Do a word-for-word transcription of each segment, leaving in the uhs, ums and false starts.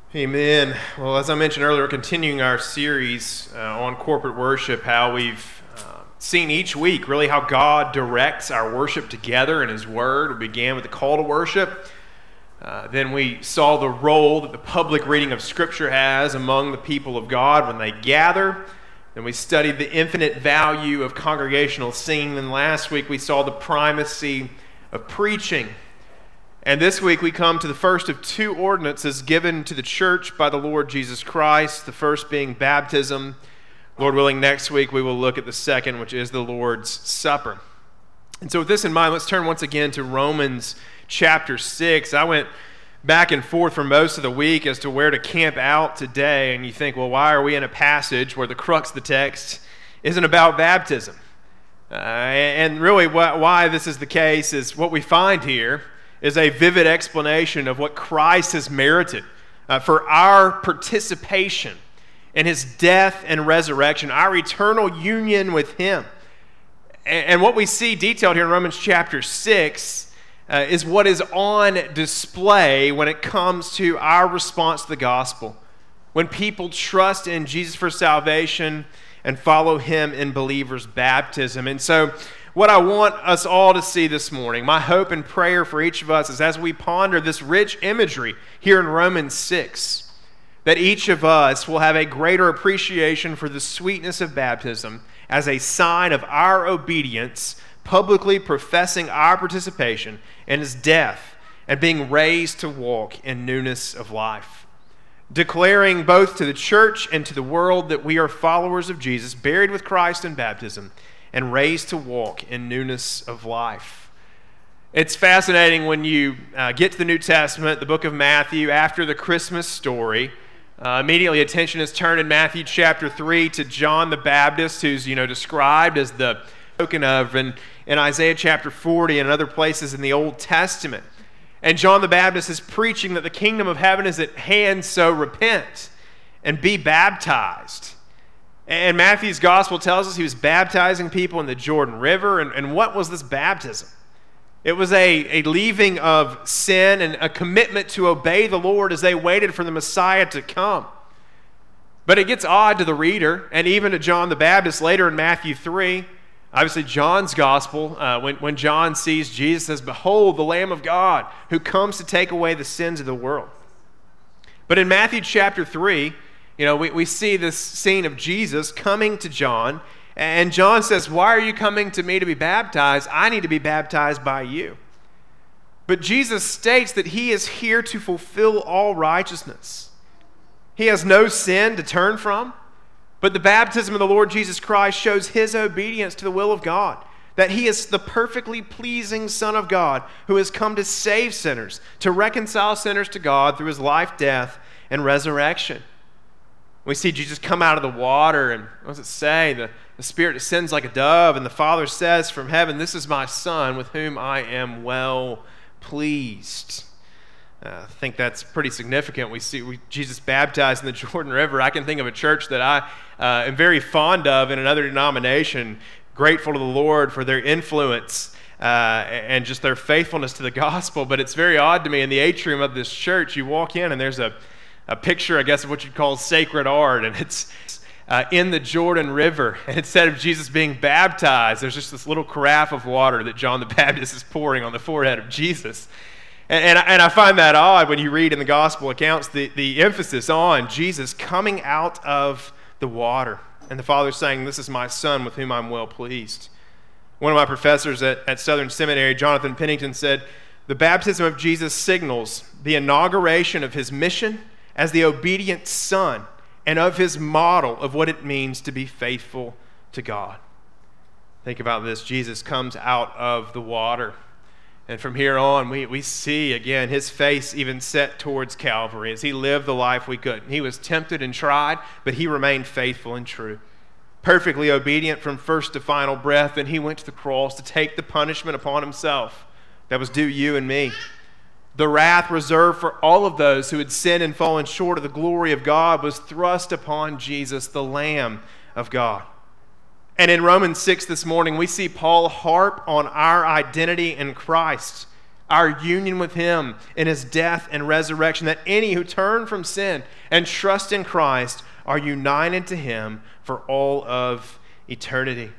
Amen. Well, as I mentioned earlier, we're continuing our series uh, on corporate worship, how we've uh, seen each week really how God directs our worship together in His Word. We began with the call to worship. Uh, then we saw the role that the public reading of Scripture has among the people of God when they gather. Then we studied the infinite value of congregational singing. And last week we saw the primacy of preaching. And this week we come to the first of two ordinances given to the church by the Lord Jesus Christ, the first being baptism. Lord willing, next week we will look at the second, which is the Lord's Supper. And so with this in mind, let's turn once again to Romans chapter six. I went back and forth for most of the week as to where to camp out today, and you think, well, why are we in a passage where the crux of the text isn't about baptism? Uh, and really why this is the case is what we find here is a vivid explanation of what Christ has merited uh, for our participation in His death and resurrection, our eternal union with Him. And, and what we see detailed here in Romans chapter six uh, is what is on display when it comes to our response to the gospel. When people trust in Jesus for salvation and follow Him in believers' baptism. And so what I want us all to see this morning, my hope and prayer for each of us is as we ponder this rich imagery here in Romans six, that each of us will have a greater appreciation for the sweetness of baptism as a sign of our obedience, publicly professing our participation in His death and being raised to walk in newness of life. Declaring both to the church and to the world that we are followers of Jesus, buried with Christ in baptism, and raised to walk in newness of life. It's fascinating when you uh, get to the New Testament, the book of Matthew, after the Christmas story. Uh, immediately attention is turned in Matthew chapter three to John the Baptist, who's you know described as the spoken of in, in Isaiah chapter forty and other places in the Old Testament. And John the Baptist is preaching that the kingdom of heaven is at hand, so repent and be baptized. And Matthew's gospel tells us he was baptizing people in the Jordan River. And, and what was this baptism? It was a, a leaving of sin and a commitment to obey the Lord as they waited for the Messiah to come. But it gets odd to the reader and even to John the Baptist later in Matthew three. Obviously, John's gospel, uh, when, when John sees Jesus, says, "Behold, the Lamb of God who comes to take away the sins of the world." But in Matthew chapter three, You know, we, we see this scene of Jesus coming to John, and John says, "Why are you coming to me to be baptized? I need to be baptized by you." But Jesus states that He is here to fulfill all righteousness. He has no sin to turn from, but the baptism of the Lord Jesus Christ shows His obedience to the will of God, that He is the perfectly pleasing Son of God who has come to save sinners, to reconcile sinners to God through His life, death, and resurrection. We see Jesus come out of the water, and what does it say? The, the Spirit descends like a dove, and the Father says from heaven, "This is my Son with whom I am well pleased." Uh, I think that's pretty significant. We see we, Jesus baptized in the Jordan River. I can think of a church that I uh, am very fond of in another denomination, grateful to the Lord for their influence uh, and just their faithfulness to the gospel. But it's very odd to me, in the atrium of this church, you walk in and there's a a picture, I guess, of what you'd call sacred art, and it's uh, in the Jordan River. And instead of Jesus being baptized, there's just this little carafe of water that John the Baptist is pouring on the forehead of Jesus. And, and, and I find that odd when you read in the gospel accounts the, the emphasis on Jesus coming out of the water, and the Father saying, "This is my Son with whom I'm well pleased." One of my professors at, at Southern Seminary, Jonathan Pennington, said, "The baptism of Jesus signals the inauguration of His mission as the obedient Son, and of His model of what it means to be faithful to God." Think about this. Jesus comes out of the water, and from here on, we, we see, again, His face even set towards Calvary as He lived the life we couldn't. He was tempted and tried, but He remained faithful and true. Perfectly obedient from first to final breath, and He went to the cross to take the punishment upon Himself that was due you and me. The wrath reserved for all of those who had sinned and fallen short of the glory of God was thrust upon Jesus, the Lamb of God. And in Romans six this morning, we see Paul harp on our identity in Christ. our union with him in his death and resurrection, that any who turn from sin and trust in Christ are united to him for all of eternity.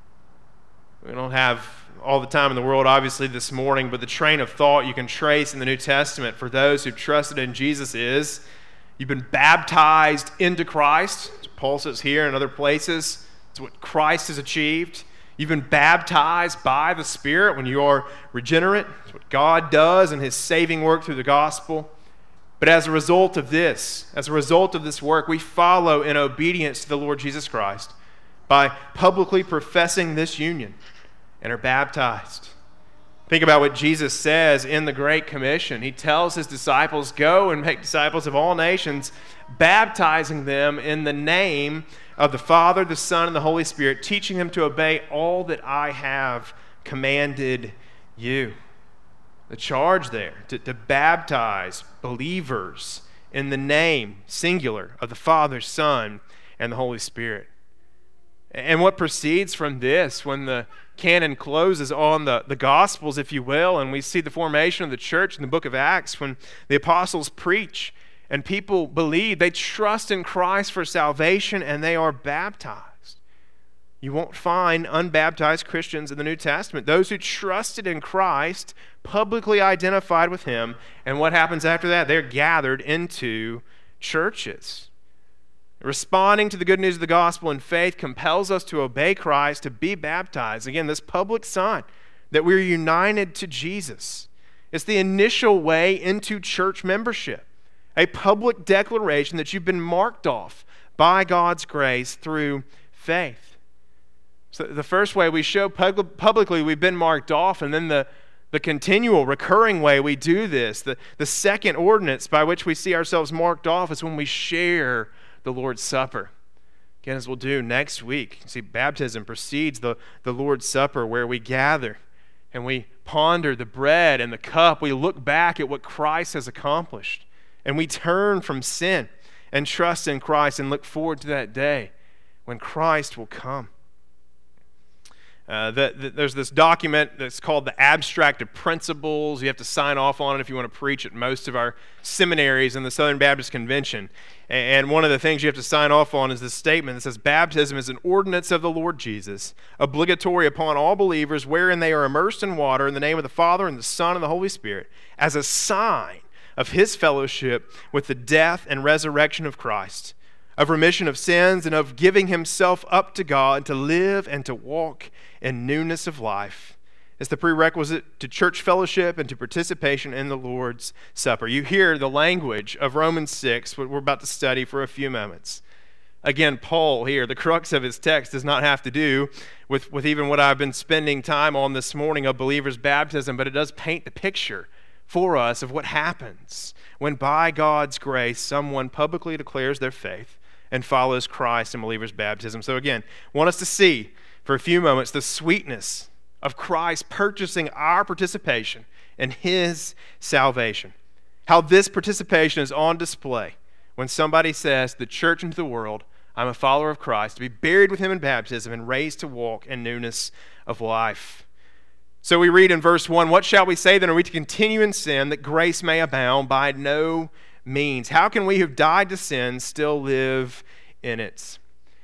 We don't have all the time in the world, obviously, this morning, but the train of thought you can trace in the New Testament for those who've trusted in Jesus is you've been baptized into Christ. As Paul says here and other places, it's what Christ has achieved. You've been baptized by the Spirit when you are regenerate. It's what God does in his saving work through the gospel. But as a result of this, as a result of this work, we follow in obedience to the Lord Jesus Christ by publicly professing this union and are baptized. Think about what Jesus says in the Great Commission. He tells his disciples, go and make disciples of all nations, baptizing them in the name of the Father, the Son, and the Holy Spirit, teaching them to obey all that I have commanded you. The charge there, to, to baptize believers in the name, singular, of the Father, Son, and the Holy Spirit. And what proceeds from this, when the canon closes on the, the Gospels, if you will, and we see the formation of the church in the book of Acts, when the apostles preach and people believe, they trust in Christ for salvation, and they are baptized. You won't find unbaptized Christians in the New Testament. Those who trusted in Christ, publicly identified with him, and what happens after that? They're gathered into churches. Responding to the good news of the gospel in faith compels us to obey Christ, to be baptized. Again, this public sign that we're united to Jesus. It's the initial way into church membership, a public declaration that you've been marked off by God's grace through faith. So the first way we show pub- publicly we've been marked off, and then the, the continual, recurring way we do this, the, the second ordinance by which we see ourselves marked off, is when we share the Lord's Supper. Again, as we'll do next week. See, baptism precedes the, the Lord's Supper, where we gather and we ponder the bread and the cup. We look back at what Christ has accomplished, and we turn from sin and trust in Christ and look forward to that day when Christ will come. Uh, the, the, there's this document that's called the Abstract of Principles. You have to sign off on it if you want to preach at most of our seminaries in the Southern Baptist Convention. And one of the things you have to sign off on is this statement that says, baptism is an ordinance of the Lord Jesus, obligatory upon all believers, wherein they are immersed in water in the name of the Father and the Son and the Holy Spirit, as a sign of his fellowship with the death and resurrection of Christ, of remission of sins, and of giving himself up to God to live and to walk in newness of life. It's the prerequisite to church fellowship and to participation in the Lord's Supper. You hear the language of Romans six, what we're about to study for a few moments. Again, Paul here, the crux of his text does not have to do with, with even what I've been spending time on this morning of believers' baptism, but it does paint the picture for us of what happens when by God's grace someone publicly declares their faith and follows Christ in believers' baptism. So again, want us to see for a few moments the sweetness of Christ purchasing our participation in his salvation. How this participation is on display when somebody says, the church into the world, I'm a follower of Christ, to be buried with him in baptism and raised to walk in newness of life. So we read in verse one, what shall we say then? Are we to continue in sin that grace may abound? By no means. How can we who've died to sin still live in it?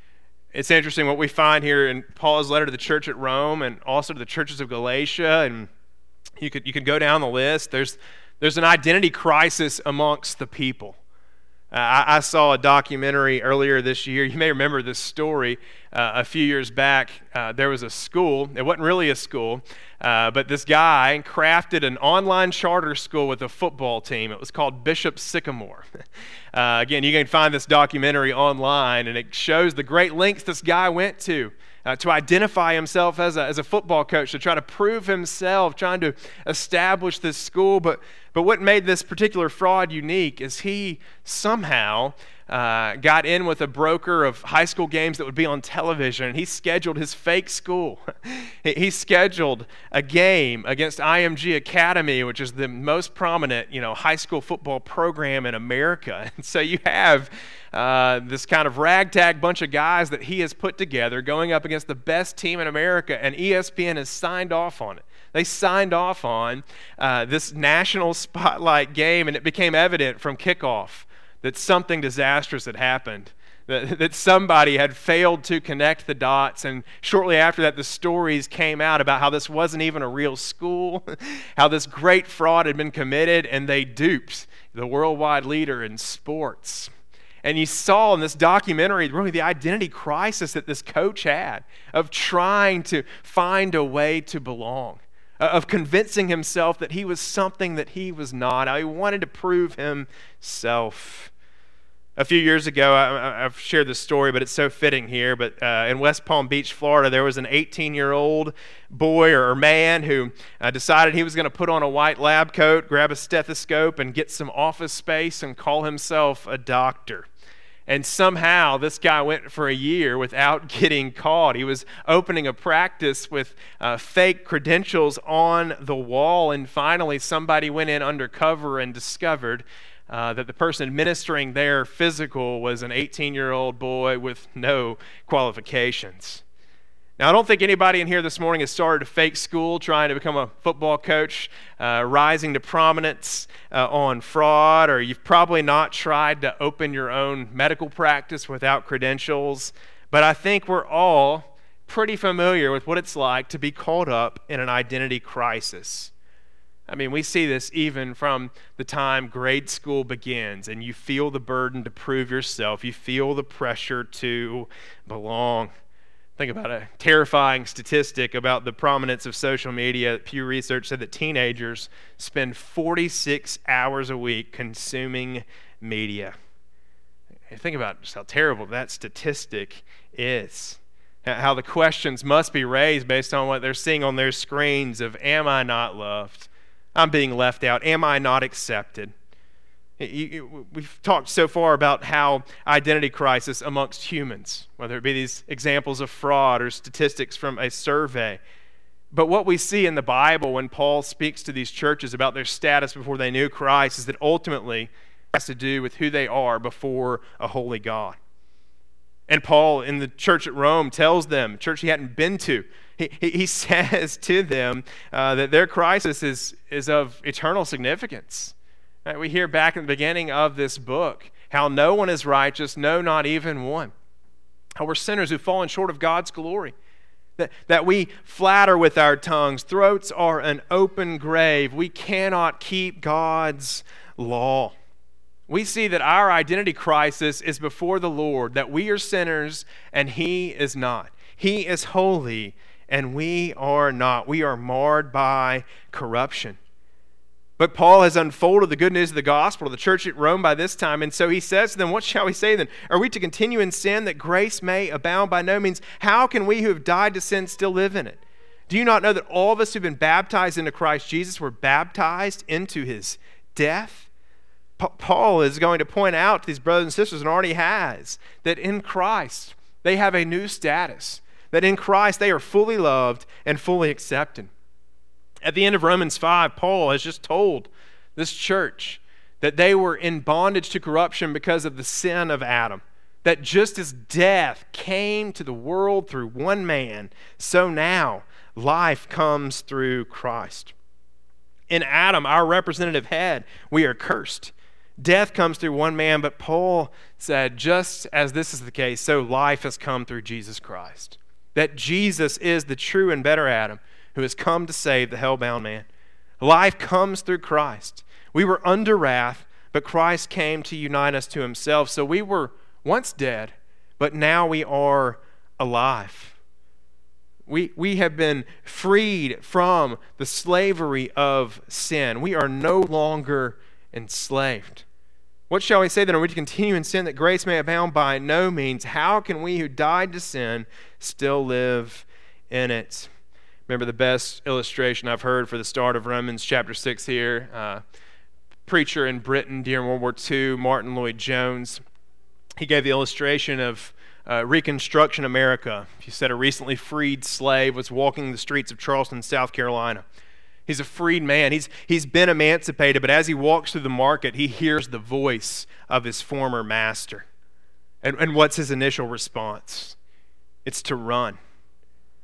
It's interesting what we find here in Paul's letter to the church at Rome and also to the churches of Galatia, and you could you could go down the list. There's there's an identity crisis amongst the people. Uh, I, I saw a documentary earlier this year. You may remember this story. Uh, a few years back, uh, there was a school. It wasn't really a school, uh, but this guy crafted an online charter school with a football team. It was called Bishop Sycamore. Uh, again, you can find this documentary online, and it shows the great lengths this guy went to uh, to identify himself as a, as a football coach, to try to prove himself, trying to establish this school. But, but what made this particular fraud unique is he somehow uh, got in with a broker of high school games that would be on television, and he scheduled his fake school. he, he scheduled a game against I M G Academy, which is the most prominent, you know, high school football program in America. And so you have uh, this kind of ragtag bunch of guys that he has put together going up against the best team in America, and E S P N has signed off on it. They signed off on uh, this national spotlight game, and it became evident from kickoff that something disastrous had happened, that, that somebody had failed to connect the dots. And shortly after that, the stories came out about how this wasn't even a real school, how this great fraud had been committed, and they duped the worldwide leader in sports. And you saw in this documentary really the identity crisis that this coach had of trying to find a way to belong, of convincing himself that he was something that he was not. He wanted to prove himself. A few years ago, I, I've shared this story, but it's so fitting here. But uh, in West Palm Beach, Florida, there was an eighteen-year-old boy or man who uh, decided he was going to put on a white lab coat, grab a stethoscope, and get some office space and call himself a doctor. And somehow this guy went for a year without getting caught. He was opening a practice with uh, fake credentials on the wall, and finally somebody went in undercover and discovered Uh, that the person administering their physical was an eighteen-year-old boy with no qualifications. Now, I don't think anybody in here this morning has started a fake school trying to become a football coach, uh, rising to prominence uh, on fraud, or you've probably not tried to open your own medical practice without credentials. But I think we're all pretty familiar with what it's like to be caught up in an identity crisis. I mean, we see this even from the time grade school begins, and you feel the burden to prove yourself. You feel the pressure to belong. Think about a terrifying statistic about the prominence of social media. Pew Research said that teenagers spend forty-six hours a week consuming media. Think about just how terrible that statistic is. How the questions must be raised based on what they're seeing on their screens of, am I not loved? I'm being left out. Am I not accepted? We've talked so far about how identity crisis amongst humans, whether it be these examples of fraud or statistics from a survey. But what we see in the Bible when Paul speaks to these churches about their status before they knew Christ is that ultimately it has to do with who they are before a holy God. And Paul in the church at Rome tells them, a church he hadn't been to, He, he, he says to them uh, that their crisis is, is of eternal significance. Right? We hear back in the beginning of this book how no one is righteous, no, not even one. How we're sinners who've fallen short of God's glory. That, that we flatter with our tongues. Throats are an open grave. We cannot keep God's law. We see that our identity crisis is before the Lord, that we are sinners and He is not. He is holy and we are not. We are marred by corruption. But Paul has unfolded the good news of the gospel to the church at Rome by this time, and so he says to them, what shall we say then? Are we to continue in sin that grace may abound? By no means. How can we who have died to sin still live in it? Do you not know that all of us who've been baptized into Christ Jesus were baptized into His death? Pa- Paul is going to point out to these brothers and sisters, and already has, that in Christ they have a new status. That in Christ they are fully loved and fully accepted. At the end of Romans five, Paul has just told this church that they were in bondage to corruption because of the sin of Adam. That just as death came to the world through one man, so now life comes through Christ. In Adam, our representative head, we are cursed. Death comes through one man, but Paul said, just as this is the case, so life has come through Jesus Christ. That Jesus is the true and better Adam who has come to save the hell-bound man. Life comes through Christ. We were under wrath, but Christ came to unite us to Himself. So we were once dead, but now we are alive. We, we have been freed from the slavery of sin. We are no longer enslaved. What shall we say then? Are we to continue in sin that grace may abound? By no means. How can we who died to sin still live in it? Remember the best illustration I've heard for the start of Romans chapter six here? Uh, preacher in Britain during World War Two, Martin Lloyd-Jones. He gave the illustration of uh, Reconstruction America. He said a recently freed slave was walking the streets of Charleston, South Carolina. He's a freed man. He's, he's been emancipated, but as he walks through the market, he hears the voice of his former master. And, and what's his initial response? It's to run.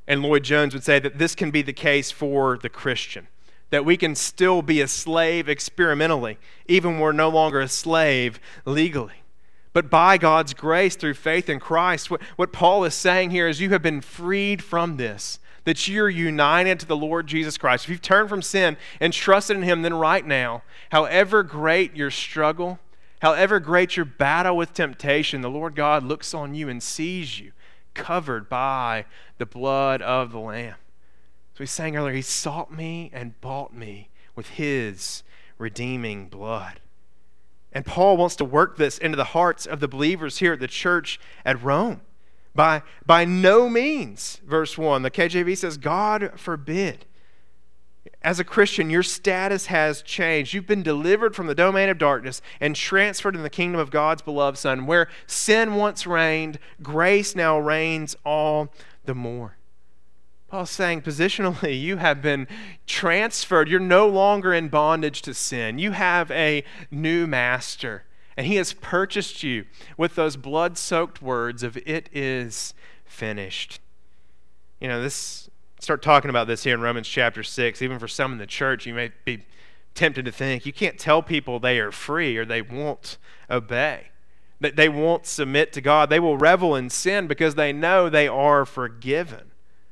And Lloyd Jones would say that this can be the case for the Christian, that we can still be a slave experimentally, even when we're no longer a slave legally. But by God's grace through faith in Christ, what, what Paul is saying here is you have been freed from this, that you're united to the Lord Jesus Christ. If you've turned from sin and trusted in Him, then right now, however great your struggle, however great your battle with temptation, the Lord God looks on you and sees you covered by the blood of the Lamb. So we sang earlier, He sought me and bought me with His redeeming blood. And Paul wants to work this into the hearts of the believers here at the church at Rome. By, by no means, verse one, the K J V says, God forbid. As a Christian, your status has changed. You've been delivered from the domain of darkness and transferred in the kingdom of God's beloved Son. Where sin once reigned, grace now reigns all the more. Paul's saying positionally, you have been transferred. You're no longer in bondage to sin. You have a new master, and He has purchased you with those blood-soaked words of "it is finished." You know, this start talking about this here in Romans chapter six. Even for some in the church, you may be tempted to think you can't tell people they are free or they won't obey, that they won't submit to God. They will revel in sin because they know they are forgiven.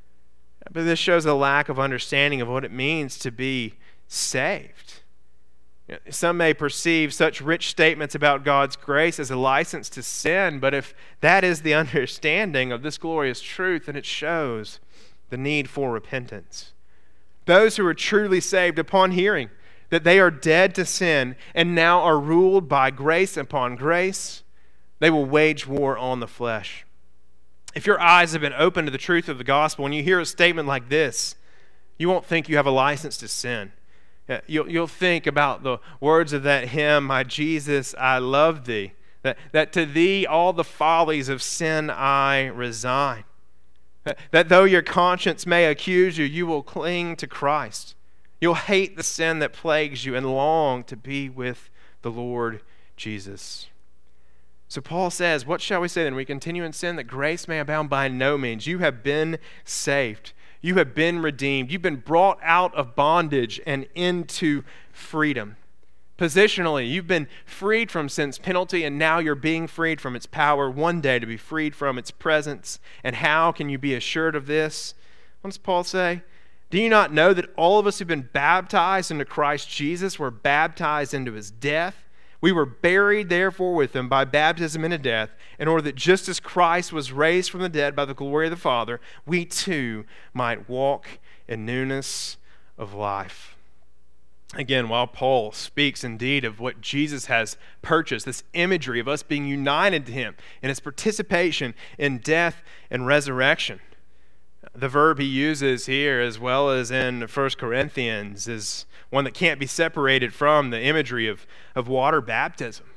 But this shows a lack of understanding of what it means to be saved. Some may perceive such rich statements about God's grace as a license to sin, but if that is the understanding of this glorious truth, then it shows the need for repentance. Those who are truly saved, upon hearing that they are dead to sin and now are ruled by grace upon grace, they will wage war on the flesh. If your eyes have been opened to the truth of the gospel, when you hear a statement like this, you won't think you have a license to sin. You'll, you'll think about the words of that hymn, "My Jesus, I love Thee," that, that to Thee all the follies of sin I resign. That, that though your conscience may accuse you, you will cling to Christ. You'll hate the sin that plagues you and long to be with the Lord Jesus. So Paul says, what shall we say then? We continue in sin that grace may abound? By no means. You have been saved. You have been redeemed. You've been brought out of bondage and into freedom. Positionally, you've been freed from sin's penalty, and now you're being freed from its power, one day to be freed from its presence. And how can you be assured of this? What does Paul say? Do you not know that all of us who've been baptized into Christ Jesus were baptized into His death? We were buried, therefore, with Him by baptism into death, in order that just as Christ was raised from the dead by the glory of the Father, we too might walk in newness of life. Again, while Paul speaks indeed of what Jesus has purchased, this imagery of us being united to Him in His participation in death and resurrection, the verb he uses here, as well as in First Corinthians, is one that can't be separated from the imagery of, of water baptism.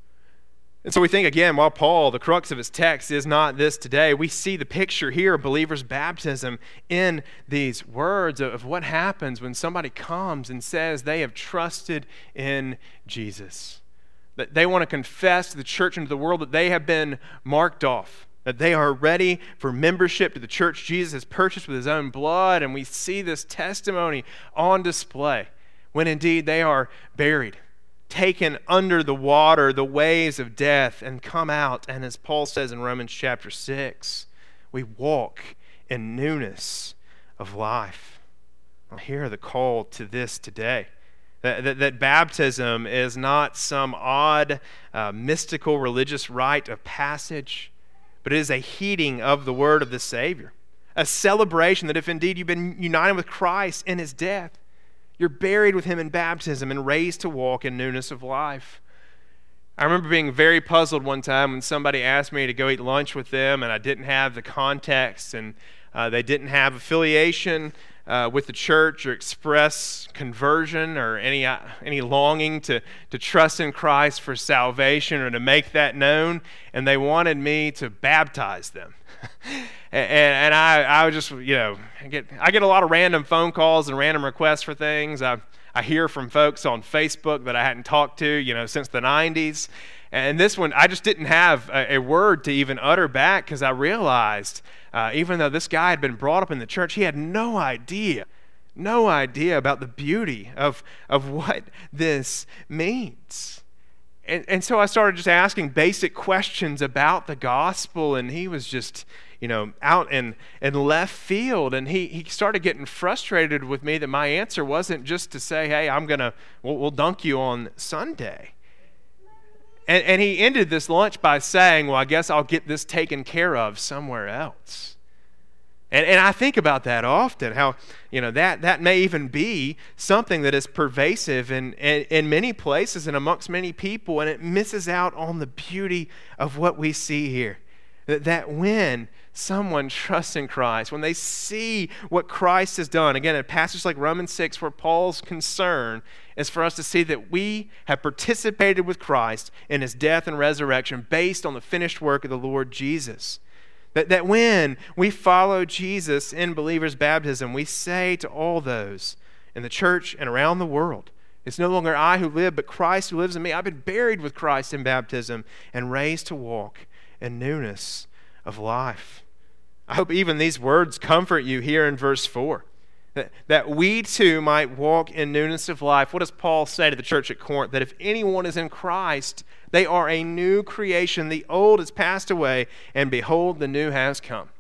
And so we think, again, while Paul, the crux of his text is not this today, we see the picture here of believers' baptism in these words of what happens when somebody comes and says they have trusted in Jesus. That they want to confess to the church and to the world that they have been marked off, that they are ready for membership to the church Jesus has purchased with His own blood. And we see this testimony on display when indeed they are buried, taken under the water, the waves of death, and come out. And as Paul says in Romans chapter six, we walk in newness of life. Well, hear the call to this today. That, that, that baptism is not some odd, uh, mystical religious rite of passage, but it is a heeding of the word of the Savior, a celebration that if indeed you've been united with Christ in His death, you're buried with Him in baptism and raised to walk in newness of life. I remember being very puzzled one time when somebody asked me to go eat lunch with them, and I didn't have the context, and uh, they didn't have affiliation uh, with the church or express conversion or any uh, any longing to, to trust in Christ for salvation or to make that known, and they wanted me to baptize them. and, and I, I was just, you know, I get I get a lot of random phone calls and random requests for things. I I hear from folks on Facebook that I hadn't talked to, you know, since the nineties. And this one, I just didn't have a, a word to even utter back because I realized, uh, even though this guy had been brought up in the church, he had no idea, no idea about the beauty of, of what this means. And, and so I started just asking basic questions about the gospel, and he was just, you know, out in, in left field, and he, he started getting frustrated with me that my answer wasn't just to say, hey, I'm going to, we'll, we'll dunk you on Sunday. And, and he ended this lunch by saying, well, I guess I'll get this taken care of somewhere else. And, and I think about that often, how, you know, that, that may even be something that is pervasive in, in, in many places and amongst many people, and it misses out on the beauty of what we see here. That, that when someone trusts in Christ, when they see what Christ has done, again, in passages like Romans six, where Paul's concern is for us to see that we have participated with Christ in his death and resurrection based on the finished work of the Lord Jesus. That, that when we follow Jesus in believers' baptism, we say to all those in the church and around the world, it's no longer I who live, but Christ who lives in me. I've been buried with Christ in baptism and raised to walk in newness of life. I hope even these words comfort you here in verse four. That, that we too might walk in newness of life. What does Paul say to the church at Corinth? That if anyone is in Christ, they are a new creation. The old has passed away, and behold, the new has come.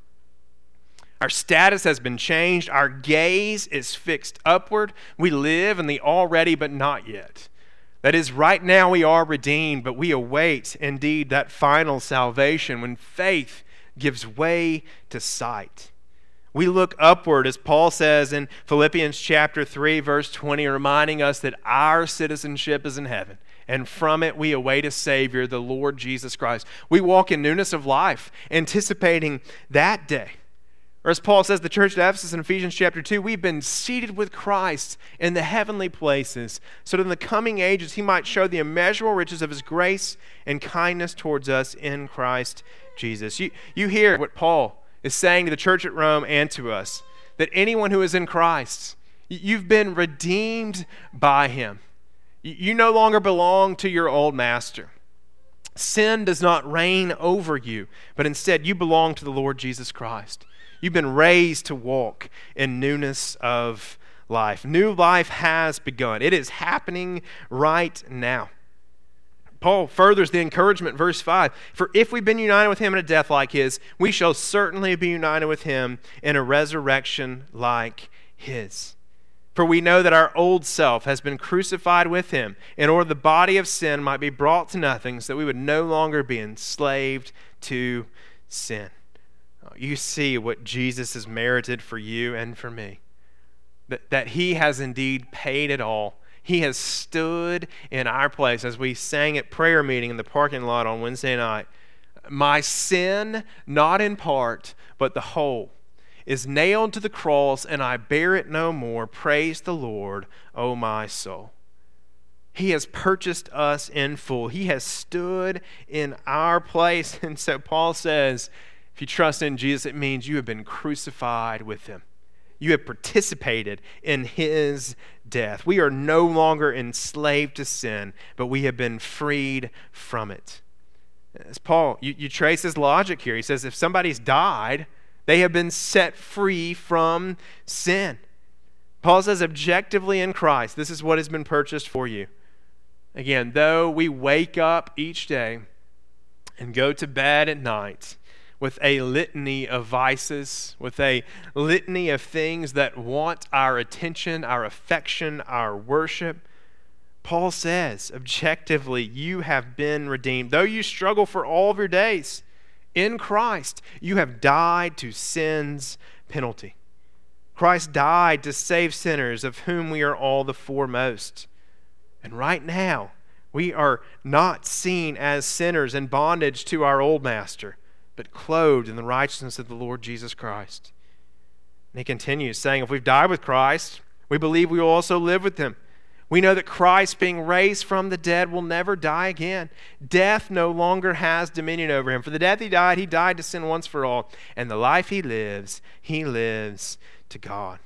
Our status has been changed. Our gaze is fixed upward. We live in the already but not yet. That is, right now we are redeemed, but we await indeed that final salvation when faith gives way to sight. We look upward, as Paul says in Philippians chapter three, verse twenty, reminding us that our citizenship is in heaven, and from it we await a Savior, the Lord Jesus Christ. We walk in newness of life, anticipating that day. Or as Paul says, the church at Ephesus in Ephesians chapter two, we've been seated with Christ in the heavenly places, so that in the coming ages he might show the immeasurable riches of his grace and kindness towards us in Christ Jesus. You, you hear what Paul is saying to the church at Rome and to us, that anyone who is in Christ, you've been redeemed by him. You no longer belong to your old master. Sin does not reign over you, but instead you belong to the Lord Jesus Christ. You've been raised to walk in newness of life. New life has begun. It is happening right now. Paul furthers the encouragement, verse five. For if we've been united with him in a death like his, we shall certainly be united with him in a resurrection like his. For we know that our old self has been crucified with him, in order the body of sin might be brought to nothing, so that we would no longer be enslaved to sin. You see what Jesus has merited for you and for me. That, that he has indeed paid it all. He has stood in our place, as we sang at prayer meeting in the parking lot on Wednesday night. My sin, not in part, but the whole, is nailed to the cross, and I bear it no more. Praise the Lord, O my soul. He has purchased us in full. He has stood in our place. And so Paul says, if you trust in Jesus, it means you have been crucified with him. You have participated in his death. We are no longer enslaved to sin, but we have been freed from it. As Paul, you, you trace his logic here. He says if somebody's died, they have been set free from sin. Paul says objectively in Christ, this is what has been purchased for you. Again, though we wake up each day and go to bed at night with a litany of vices, with a litany of things that want our attention, our affection, our worship, Paul says, objectively, you have been redeemed. Though you struggle for all of your days, in Christ, you have died to sin's penalty. Christ died to save sinners, of whom we are all the foremost. And right now, we are not seen as sinners in bondage to our old master, but clothed in the righteousness of the Lord Jesus Christ. And he continues saying, if we've died with Christ, we believe we will also live with him. We know that Christ, being raised from the dead, will never die again. Death no longer has dominion over him. For the death he died, he died to sin once for all. And the life he lives, he lives to God.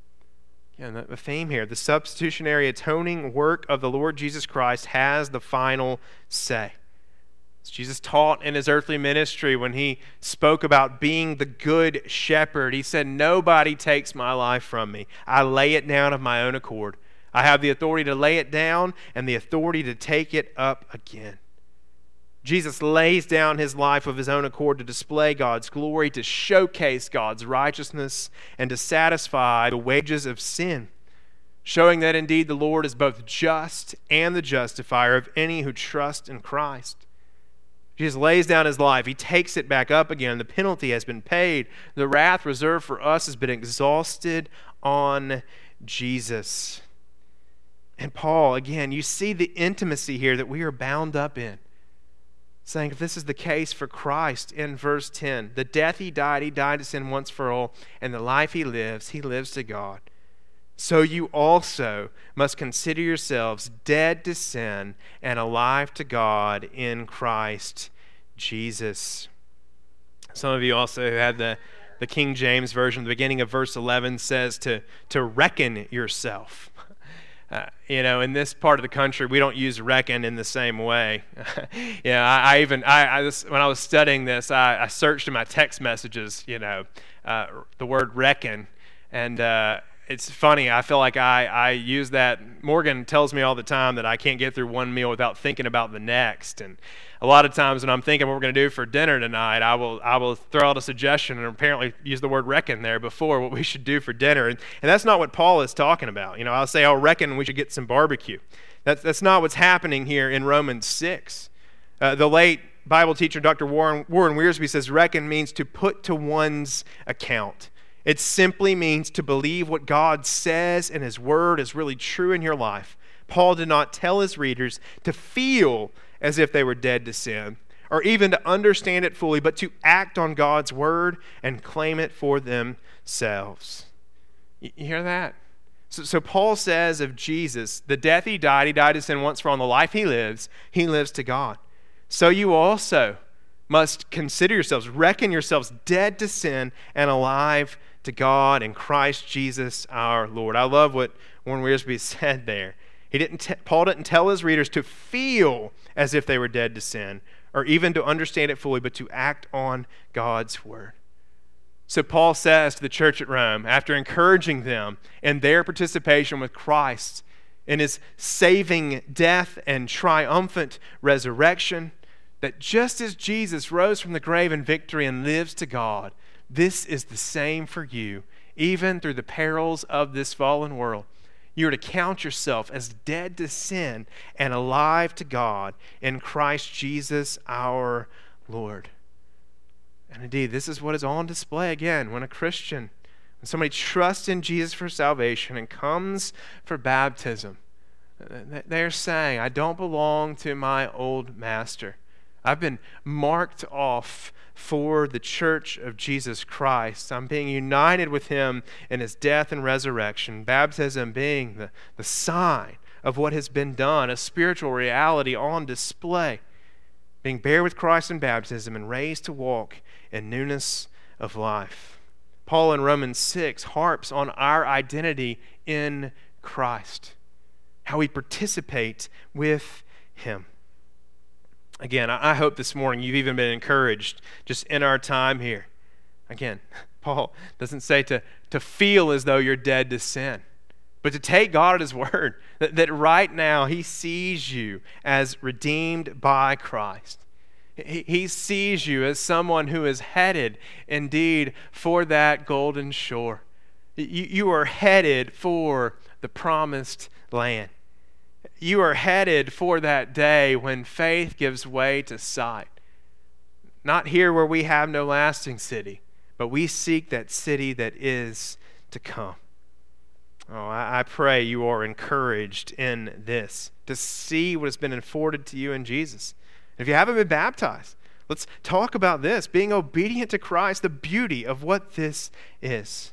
And the theme here, the substitutionary atoning work of the Lord Jesus Christ has the final say. Jesus taught in his earthly ministry when he spoke about being the good shepherd. He said, "Nobody takes my life from me. I lay it down of my own accord. I have the authority to lay it down and the authority to take it up again." Jesus lays down his life of his own accord to display God's glory, to showcase God's righteousness, and to satisfy the wages of sin, showing that indeed the Lord is both just and the justifier of any who trust in Christ. Jesus lays down his life. He takes it back up again. The penalty has been paid. The wrath reserved for us has been exhausted on Jesus. And Paul, again, you see the intimacy here that we are bound up in. Saying if this is the case for Christ in verse ten, the death he died, he died to sin once for all, and the life he lives, he lives to God. So you also must consider yourselves dead to sin and alive to God in Christ Jesus. Some of you also who had the, the King James Version, the beginning of verse eleven says to, to reckon yourself. Uh, you know, in this part of the country, we don't use reckon in the same way. yeah, I, I even, I, I this, when I was studying this, I, I searched in my text messages, you know, uh, the word reckon, and uh, it's funny. I feel like I, I use that. Morgan tells me all the time that I can't get through one meal without thinking about the next, and a lot of times when I'm thinking what we're going to do for dinner tonight, I will I will throw out a suggestion and apparently use the word reckon there before what we should do for dinner. And, and that's not what Paul is talking about. You know, I'll say, I'll reckon we should get some barbecue. That's, that's not what's happening here in Romans six. Uh, the late Bible teacher, Doctor Warren, Warren Wiersbe, says reckon means to put to one's account. It simply means to believe what God says in his word is really true in your life. Paul did not tell his readers to feel as if they were dead to sin, or even to understand it fully, but to act on God's word and claim it for themselves. You hear that? So, so Paul says of Jesus, the death he died, he died to sin once for all, and the life he lives, he lives to God. So you also must consider yourselves, reckon yourselves dead to sin and alive to God in Christ Jesus our Lord. I love what Warren Wiersbe said there. He didn't. T- Paul didn't tell his readers to feel as if they were dead to sin, or even to understand it fully, but to act on God's word. So Paul says to the church at Rome, after encouraging them in their participation with Christ in his saving death and triumphant resurrection, that just as Jesus rose from the grave in victory and lives to God, this is the same for you, even through the perils of this fallen world. You are to count yourself as dead to sin and alive to God in Christ Jesus our Lord. And indeed, this is what is on display again when a Christian, when somebody trusts in Jesus for salvation and comes for baptism. They're saying, I don't belong to my old master. I've been marked off for the church of Jesus Christ. I'm being united with him in his death and resurrection, baptism being the, the sign of what has been done, a spiritual reality on display, being buried with Christ in baptism and raised to walk in newness of life. Paul in Romans six harps on our identity in Christ, how we participate with him. Again, I hope this morning you've even been encouraged just in our time here. Again, Paul doesn't say to, to feel as though you're dead to sin, but to take God at his word, that, that right now he sees you as redeemed by Christ. He, he sees you as someone who is headed indeed for that golden shore. You, you are headed for the promised land. You are headed for that day when faith gives way to sight. Not here where we have no lasting city, but we seek that city that is to come. Oh, I, I pray you are encouraged in this, to see what has been afforded to you in Jesus. If you haven't been baptized, let's talk about this, being obedient to Christ, the beauty of what this is.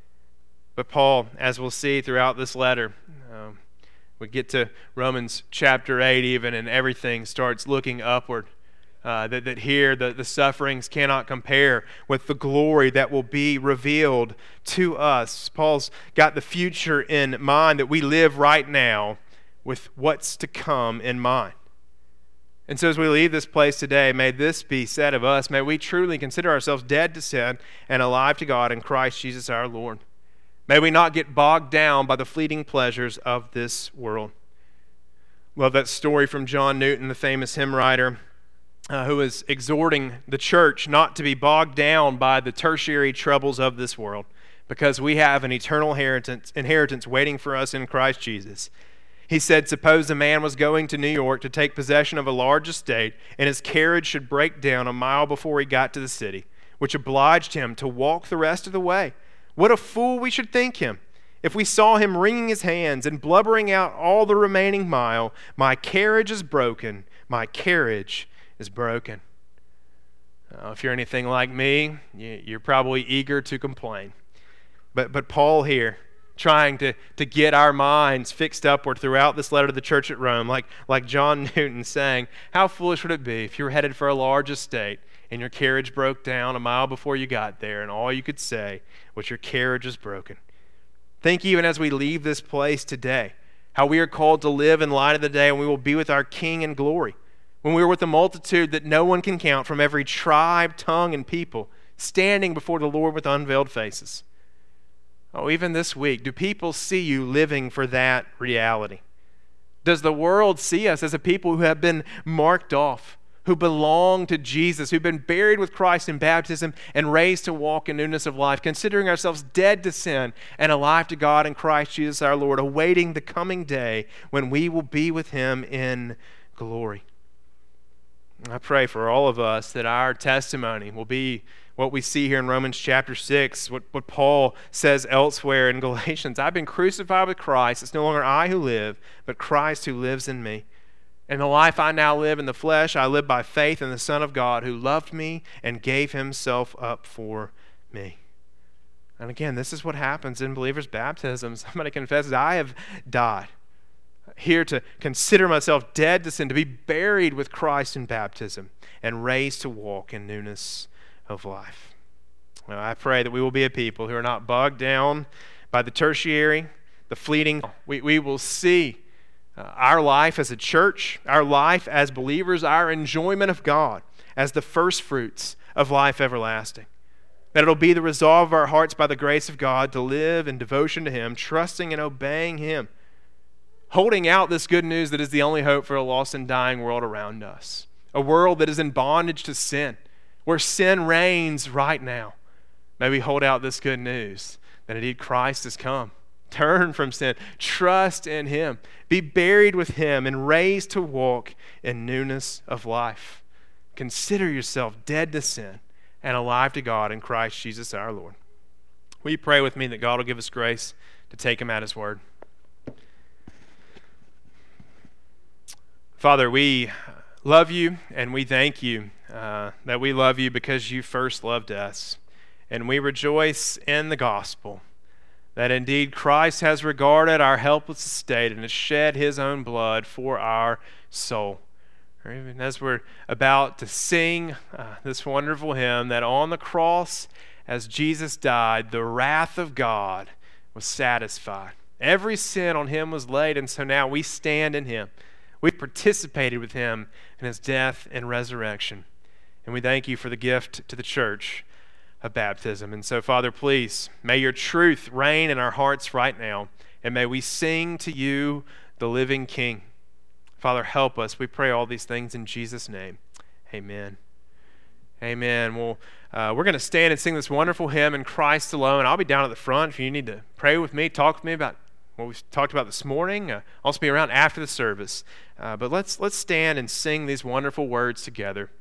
But Paul, as we'll see throughout this letter, um, we get to Romans chapter eight even, and everything starts looking upward. Uh, that, that here the, the sufferings cannot compare with the glory that will be revealed to us. Paul's got the future in mind, that we live right now with what's to come in mind. And so as we leave this place today, may this be said of us. May we truly consider ourselves dead to sin and alive to God in Christ Jesus our Lord. May we not get bogged down by the fleeting pleasures of this world. Love that story from John Newton, the famous hymn writer, uh, who is exhorting the church not to be bogged down by the tertiary troubles of this world, because we have an eternal inheritance, inheritance waiting for us in Christ Jesus. He said, suppose a man was going to New York to take possession of a large estate, and his carriage should break down a mile before he got to the city, which obliged him to walk the rest of the way. What a fool we should think him, if we saw him wringing his hands and blubbering out all the remaining mile, my carriage is broken, my carriage is broken. Uh, if you're anything like me, you're probably eager to complain. But, but Paul here, trying to, to get our minds fixed upward throughout this letter to the church at Rome, like, like John Newton saying, how foolish would it be if you were headed for a large estate and your carriage broke down a mile before you got there and all you could say was your carriage is broken. Think even as we leave this place today, how we are called to live in light of the day when we will be with our King in glory, when we are with a multitude that no one can count from every tribe, tongue, and people, standing before the Lord with unveiled faces. Oh, even this week, do people see you living for that reality? Does the world see us as a people who have been marked off, who belong to Jesus, who've been buried with Christ in baptism and raised to walk in newness of life, considering ourselves dead to sin and alive to God in Christ Jesus our Lord, awaiting the coming day when we will be with Him in glory? I pray for all of us that our testimony will be what we see here in Romans chapter six, what, what Paul says elsewhere in Galatians. I've been crucified with Christ. It's no longer I who live, but Christ who lives in me. And the life I now live in the flesh, I live by faith in the Son of God who loved me and gave himself up for me. And again, this is what happens in believers' baptism. Somebody confesses, I have died. Here to consider myself dead to sin, to be buried with Christ in baptism, and raised to walk in newness of life. Now, I pray that we will be a people who are not bogged down by the tertiary, the fleeting. We, we will see uh, our life as a church, our life as believers, our enjoyment of God as the first fruits of life everlasting. That it'll be the resolve of our hearts by the grace of God to live in devotion to Him, trusting and obeying Him, holding out this good news that is the only hope for a lost and dying world around us. A world that is in bondage to sin, where sin reigns right now. May we hold out this good news that indeed Christ has come. Turn from sin. Trust in Him. Be buried with Him and raised to walk in newness of life. Consider yourself dead to sin and alive to God in Christ Jesus our Lord. Will you pray with me that God will give us grace to take Him at His word? Father, we love You and we thank You uh, that we love You because You first loved us. And we rejoice in the gospel that indeed Christ has regarded our helpless estate and has shed His own blood for our soul. Or even as we're about to sing uh, this wonderful hymn, that on the cross, as Jesus died, the wrath of God was satisfied. Every sin on Him was laid, and so now we stand in Him. We participated with Him in His death and resurrection. And we thank You for the gift to the church of baptism. And so, Father, please, may Your truth reign in our hearts right now, and may we sing to You, the living King. Father, help us. We pray all these things in Jesus' name. Amen. Amen. Well, uh, we're going to stand and sing this wonderful hymn, In Christ Alone. I'll be down at the front if you need to pray with me, talk with me about what we talked about this morning. Uh, I'll also be around after the service. Uh, but let's let's stand and sing these wonderful words together.